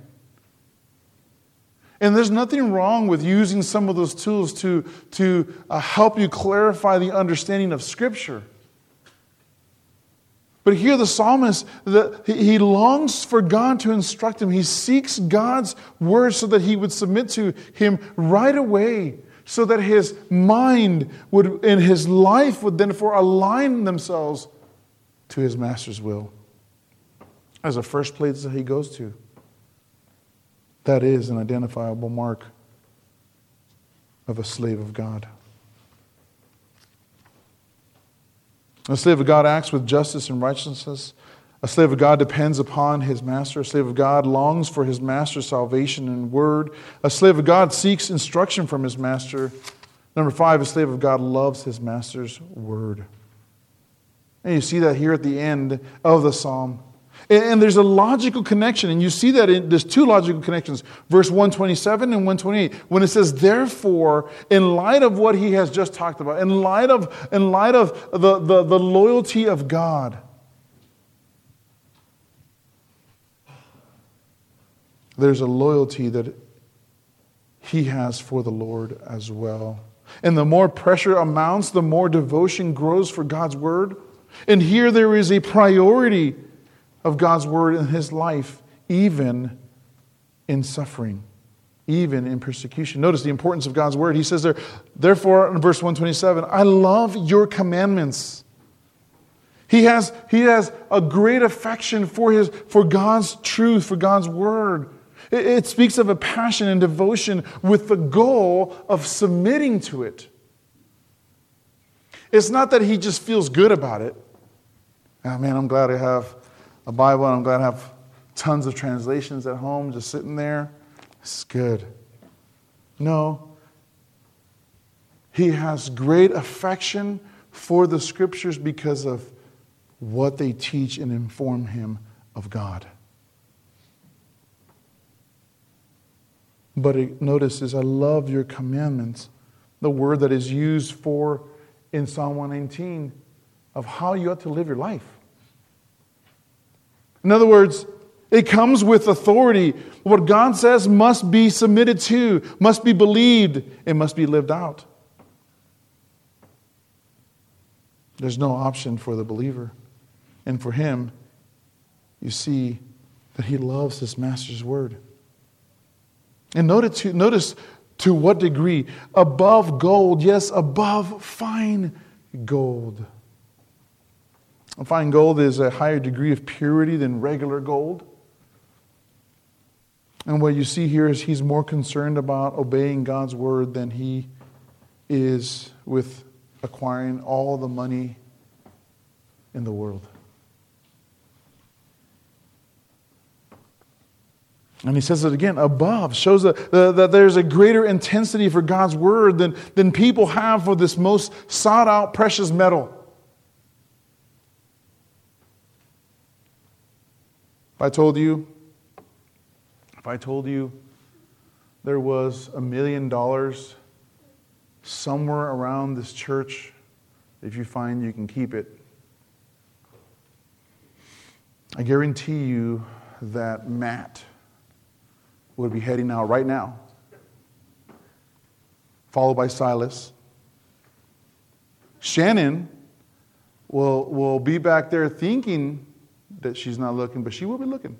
Speaker 1: And there's nothing wrong with using some of those tools to, to uh, help you clarify the understanding of Scripture. But here the psalmist, the, he longs for God to instruct him. He seeks God's word so that he would submit to him right away, so that his mind would and his life would then for align themselves to his master's will. As the first place that he goes to. That is an identifiable mark of a slave of God. A slave of God acts with justice and righteousness. A slave of God depends upon his master. A slave of God longs for his master's salvation and word. A slave of God seeks instruction from his master. Number five, a slave of God loves his master's word. And you see that here at the end of the psalm. And there's a logical connection, and you see that in, there's two logical connections. Verse one twenty-seven and one twenty-eight. When it says, therefore, in light of what he has just talked about, in light of, in light of the, the, the loyalty of God, there's a loyalty that he has for the Lord as well. And the more pressure amounts, the more devotion grows for God's word. And here there is a priority of God's word in his life, even in suffering, even in persecution. Notice the importance of God's word. He says there, therefore, in verse one twenty-seven, I love your commandments. He has, he has a great affection for his, for God's truth, for God's word. It, it speaks of a passion and devotion with the goal of submitting to it. It's not that he just feels good about it. Oh man, I'm glad I have a Bible, and I'm glad I have tons of translations at home just sitting there. It's good. No. He has great affection for the Scriptures because of what they teach and inform him of God. But it, notice this, I love your commandments. The word that is used for in Psalm one nineteen of how you ought to live your life. In other words, it comes with authority. What God says must be submitted to, must be believed, it must be lived out. There's no option for the believer. And for him, you see that he loves his master's word. And notice to, notice to what degree. Above gold, yes, above fine gold. Fine gold is a higher degree of purity than regular gold. And what you see here is he's more concerned about obeying God's word than he is with acquiring all the money in the world. And he says it again, above, shows that, that there's a greater intensity for God's word than, than people have for this most sought out precious metal. If I told you, if I told you there was a million dollars somewhere around this church, if you find you can keep it, I guarantee you that Matt would be heading out right now, followed by Silas. Shannon will, will be back there thinking that she's not looking, but she will be looking.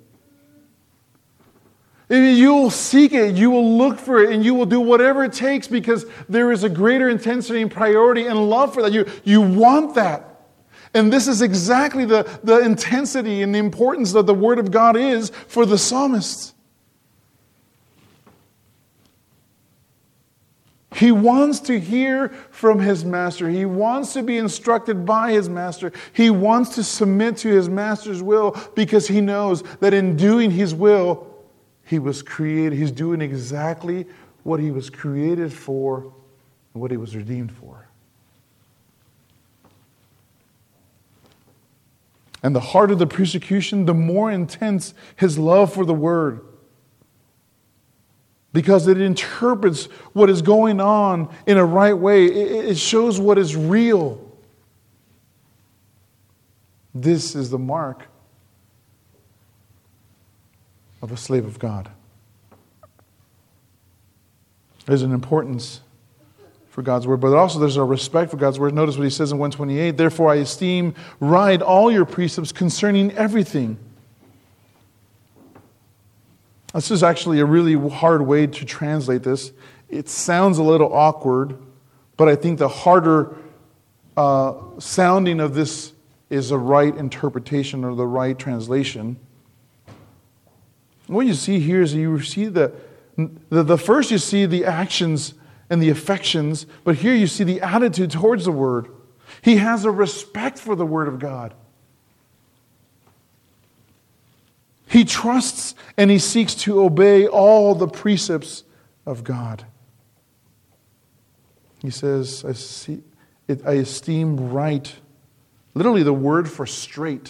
Speaker 1: You will seek it, you will look for it, and you will do whatever it takes because there is a greater intensity and priority and love for that. You, you want that. And this is exactly the, the intensity and the importance that the Word of God is for the psalmist. He wants to hear from his master. He wants to be instructed by his master. He wants to submit to his master's will because he knows that in doing his will, he was created. He's doing exactly what he was created for and what he was redeemed for. And the harder the persecution, the more intense his love for the word. Because it interprets what is going on in a right way. It shows what is real. This is the mark of a slave of God. There's an importance for God's word, but also there's a respect for God's word. Notice what he says in one twenty-eight, therefore I esteem right all your precepts concerning everything. This is actually a really hard way to translate this. It sounds a little awkward, but I think the harder uh, sounding of this is a right interpretation or the right translation. What you see here is you see the, the, the first you see the actions and the affections, but here you see the attitude towards the word. He has a respect for the word of God. He trusts and he seeks to obey all the precepts of God. He says, I, see, it, I esteem right. Literally the word for straight.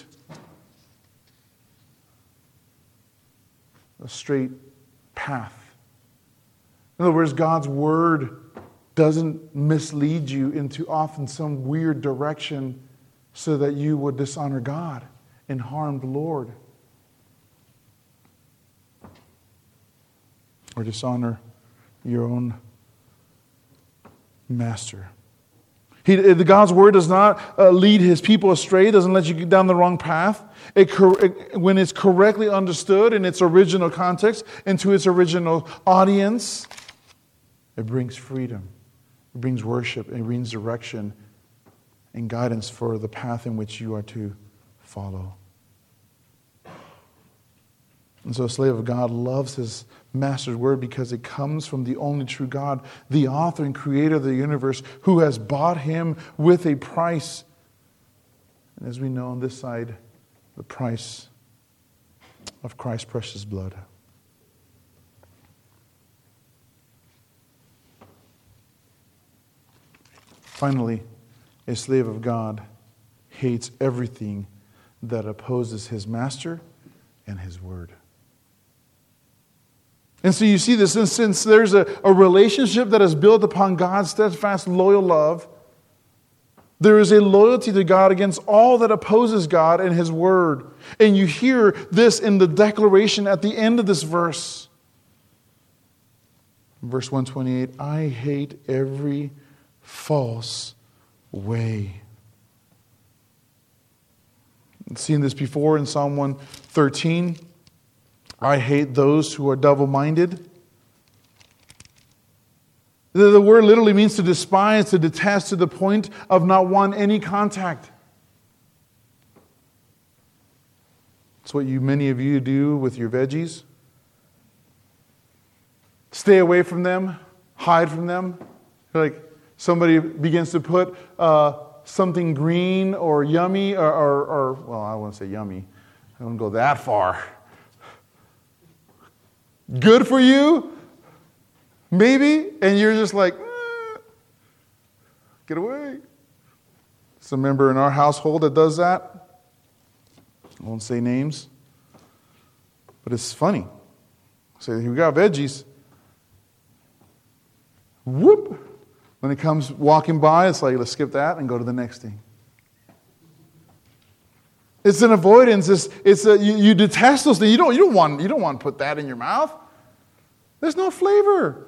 Speaker 1: A straight path. In other words, God's word doesn't mislead you into often some weird direction so that you would dishonor God and harm the Lord. Or dishonor your own master. He, the God's word does not uh, lead his people astray. It doesn't let you get down the wrong path. It, it, when it's correctly understood in its original context and to its original audience, it brings freedom. It brings worship. It brings direction and guidance for the path in which you are to follow. And so a slave of God loves his master's word because it comes from the only true God, the author and creator of the universe, who has bought him with a price. And as we know on this side, the price of Christ's precious blood. Finally, a slave of God hates everything that opposes his master and his word. And so you see this, and since there's a, a relationship that is built upon God's steadfast, loyal love, there is a loyalty to God against all that opposes God and his word. And you hear this in the declaration at the end of this verse. Verse one twenty-eight, I hate every false way. I've seen this before in Psalm one thirteen. I hate those who are double-minded. The, the word literally means to despise, to detest, to the point of not want any contact. It's what you, many of you do with your veggies. Stay away from them, hide from them. Like somebody begins to put uh, something green or yummy, or, or, or well, I won't say yummy. I don't go that far. Good for you, maybe, and you're just like, eh, get away. There's a member in our household that does that. I won't say names, but it's funny. So we got veggies. Whoop! When it comes walking by, it's like, let's skip that and go to the next thing. It's an avoidance. It's, it's a, you, you detest those things. You don't, you, don't want, you don't want to put that in your mouth. There's no flavor.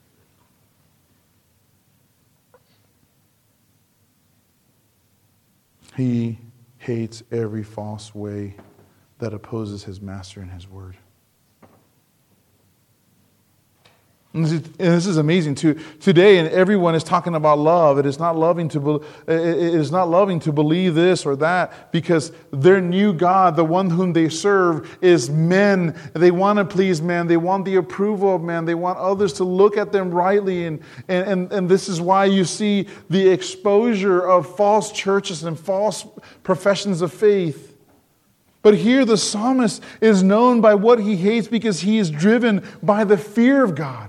Speaker 1: He hates every false way that opposes his master and his word. And this is- and this is amazing too. Today, and everyone is talking about love. It is not loving to be, it is not loving to believe this or that, because their new God, the one whom they serve, is men. They want to please men. They want the approval of men. They want others to look at them rightly. And, and, and, and this is why you see the exposure of false churches and false professions of faith. But here the psalmist is known by what he hates because he is driven by the fear of God.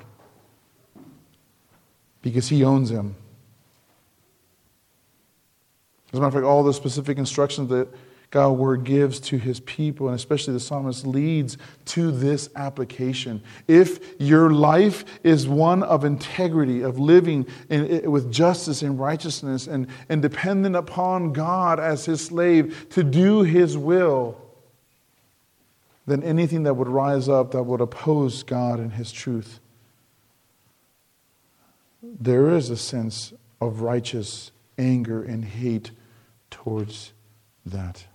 Speaker 1: Because he owns him. As a matter of fact, all the specific instructions that God's word gives to his people, and especially the psalmist, leads to this application. If your life is one of integrity, of living in, with justice and righteousness, and, and dependent upon God as his slave to do his will, then anything that would rise up that would oppose God and his truth, there is a sense of righteous anger and hate towards that.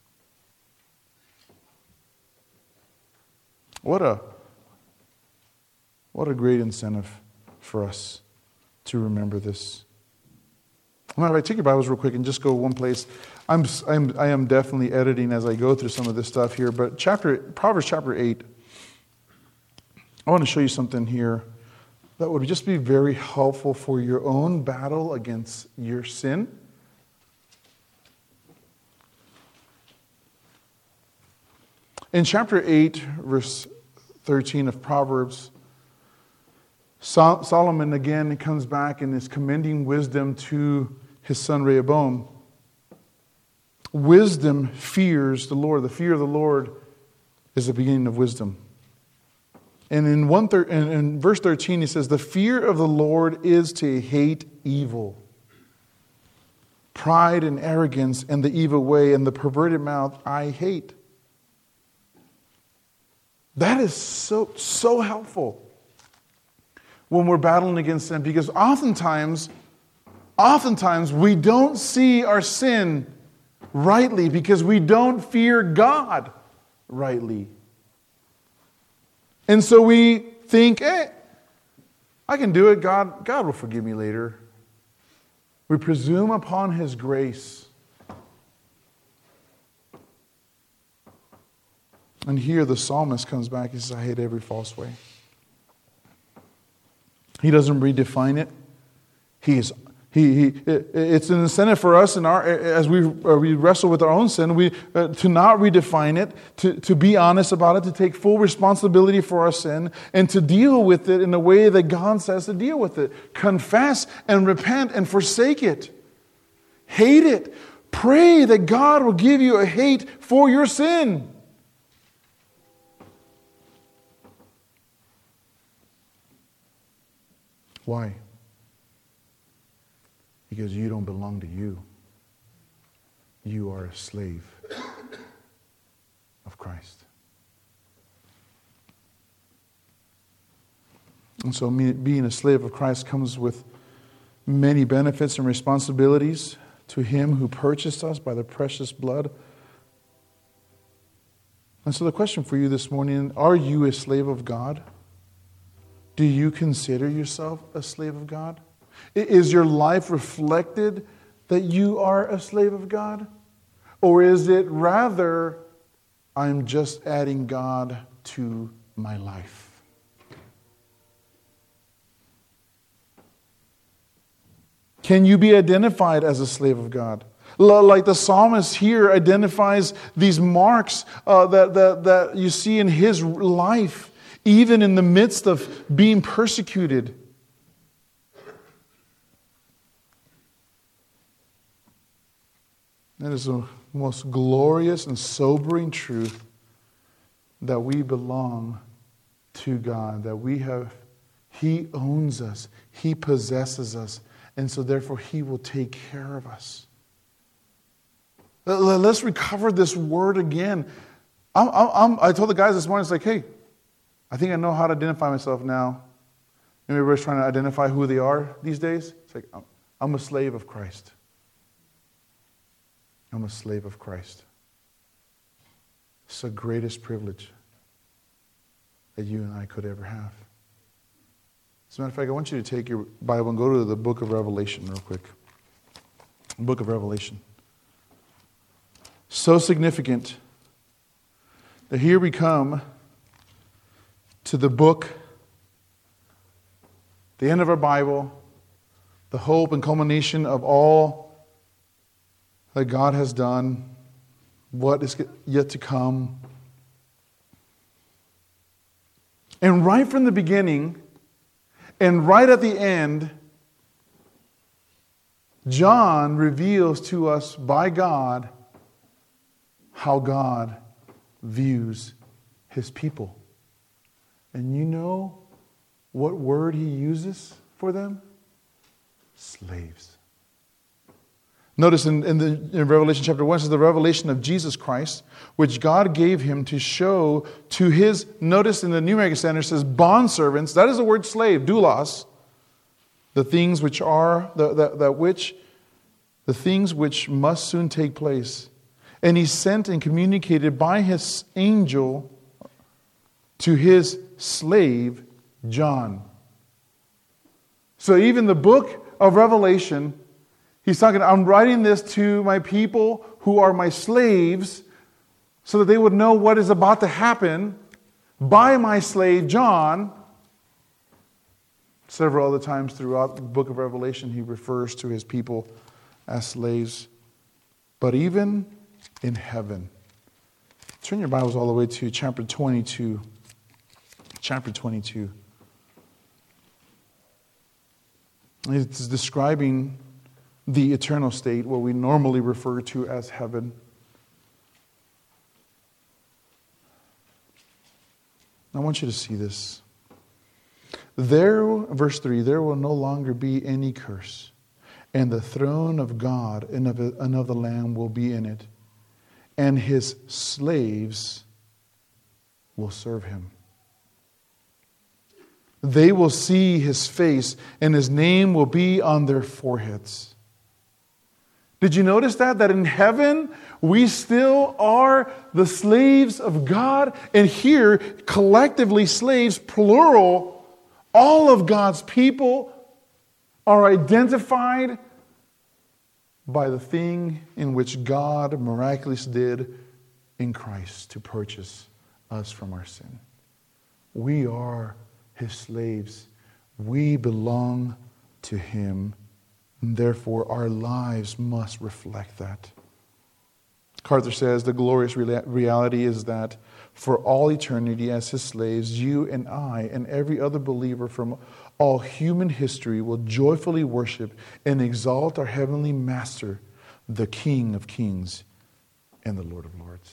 Speaker 1: What a, what a great incentive for us to remember this. Now, if I take your Bibles real quick and just go one place, I'm, I'm, I am definitely editing as I go through some of this stuff here, but chapter Proverbs chapter eight, I want to show you something here that would just be very helpful for your own battle against your sin. In chapter eight, verse thirteen of Proverbs, Sol- Solomon again comes back and is commending wisdom to his son Rehoboam. Wisdom fears the Lord. The fear of the Lord is the beginning of wisdom. And in, one thir- in, in verse thirteen, he says, the fear of the Lord is to hate evil. Pride and arrogance and the evil way and the perverted mouth I hate. That is so, so helpful when we're battling against sin, because oftentimes, oftentimes we don't see our sin rightly because we don't fear God rightly. And so we think, eh, I can do it. God, God will forgive me later. We presume upon his grace. And here the psalmist comes back and says, I hate every false way. He doesn't redefine it. He is He, he, it's an incentive for us in our, as we, uh, we wrestle with our own sin, we, uh, to not redefine it, to, to be honest about it, to take full responsibility for our sin, and to deal with it in the way that God says to deal with it. Confess and repent and forsake it. Hate it. Pray that God will give you a hate for your sin. Why? Because you don't belong to you. You are a slave of Christ. And so being a slave of Christ comes with many benefits and responsibilities to him who purchased us by the precious blood. And so the question for you this morning, are you a slave of God? Do you consider yourself a slave of God? Is your life reflected that you are a slave of God? Or is it rather, I'm just adding God to my life? Can you be identified as a slave of God? Like the psalmist here identifies these marks uh, that, that, that you see in his life, even in the midst of being persecuted. That is the most glorious and sobering truth, that we belong to God, that we have, He owns us, He possesses us, and so therefore He will take care of us. Let's recover this word again. I'm, I'm, I told the guys this morning, it's like, hey, I think I know how to identify myself now. Maybe everybody's trying to identify who they are these days. It's like, I'm a slave of Christ. I'm a slave of Christ. It's the greatest privilege that you and I could ever have. As a matter of fact, I want you to take your Bible and go to the book of Revelation real quick. Book of Revelation. So significant that here we come to the book, the end of our Bible, the hope and culmination of all that God has done, what is yet to come. And right from the beginning, and right at the end, John reveals to us by God how God views his people. And you know what word he uses for them? Slaves. Notice in, in, the, in Revelation chapter one, it says the revelation of Jesus Christ, which God gave him to show to his, notice in the New American Standard, it says bondservants. That is the word slave, doulos. The things which are, the, the, the which, the things which must soon take place. And he sent and communicated by his angel to his slave, John. So even the book of Revelation, he's talking, I'm writing this to my people who are my slaves so that they would know what is about to happen by my slave, John. Several other times throughout the book of Revelation, he refers to his people as slaves. But even in heaven, turn your Bibles all the way to chapter twenty-two. Chapter twenty-two. It's describing the eternal state, what we normally refer to as heaven. I want you to see this. There, verse three, there will no longer be any curse, and the throne of God and of, and of the Lamb will be in it, and his slaves will serve him. They will see his face, and his name will be on their foreheads. Did you notice that? That in heaven, we still are the slaves of God. And here, collectively slaves, plural, all of God's people are identified by the thing in which God miraculously did in Christ to purchase us from our sin. We are his slaves. We belong to him. And therefore, our lives must reflect that. Carter says, the glorious reality is that for all eternity as his slaves, you and I and every other believer from all human history will joyfully worship and exalt our heavenly master, the King of kings and the Lord of lords.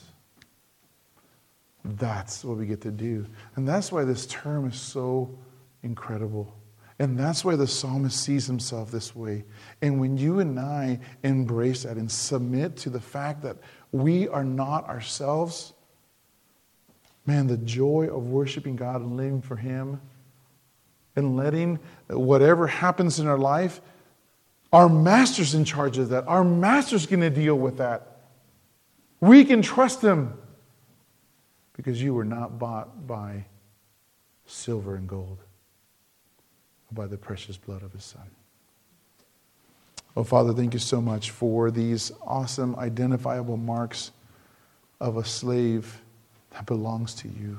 Speaker 1: That's what we get to do. And that's why this term is so incredible. And that's why the psalmist sees himself this way. And when you and I embrace that and submit to the fact that we are not ourselves, man, the joy of worshiping God and living for him and letting whatever happens in our life, our master's in charge of that. Our master's going to deal with that. We can trust him because you were not bought by silver and gold, by the precious blood of his Son. Oh, Father, thank you so much for these awesome, identifiable marks of a slave that belongs to you.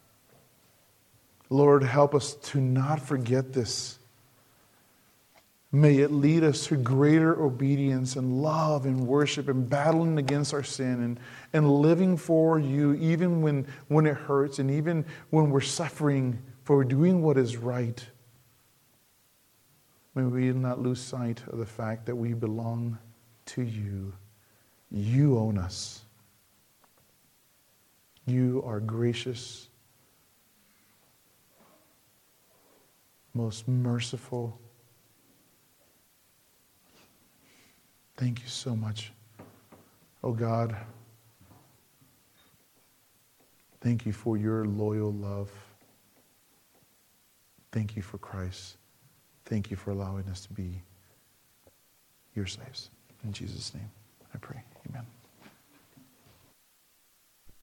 Speaker 1: Lord, help us to not forget this. May it lead us to greater obedience and love and worship and battling against our sin and, and living for you even when, when it hurts and even when we're suffering for doing what is right. May we not lose sight of the fact that we belong to you. You own us. You are gracious, most merciful. Thank you so much, oh God. Thank you for your loyal love. Thank you for Christ. Thank you for allowing us to be your slaves. In Jesus' name, I pray. Amen.